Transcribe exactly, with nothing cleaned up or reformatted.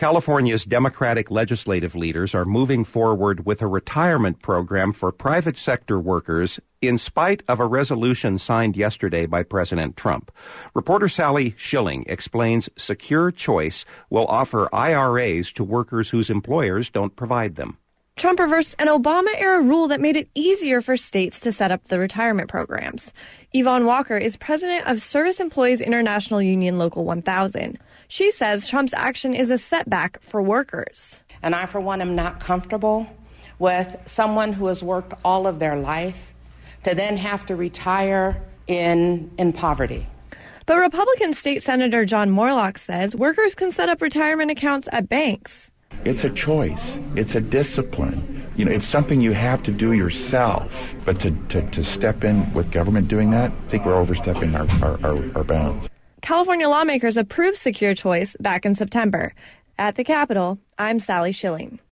California's Democratic legislative leaders are moving forward with a retirement program for private sector workers in spite of a resolution signed yesterday by President Trump. Reporter Sally Schilling explains Secure Choice will offer I R As to workers whose employers don't provide them. Trump reversed an Obama-era rule that made it easier for states to set up the retirement programs. Yvonne Walker is president of Service Employees International Union Local one thousand. She says Trump's action is a setback for workers. And I, for one, am not comfortable with someone who has worked all of their life to then have to retire in, in poverty. But Republican State Senator John Morlock says workers can set up retirement accounts at banks. It's a choice. It's a discipline. You know, it's something you have to do yourself. But to, to, to step in with government doing that, I think we're overstepping our, our, our, our bounds. California lawmakers approved Secure Choice back in September. At the Capitol, I'm Sally Schilling.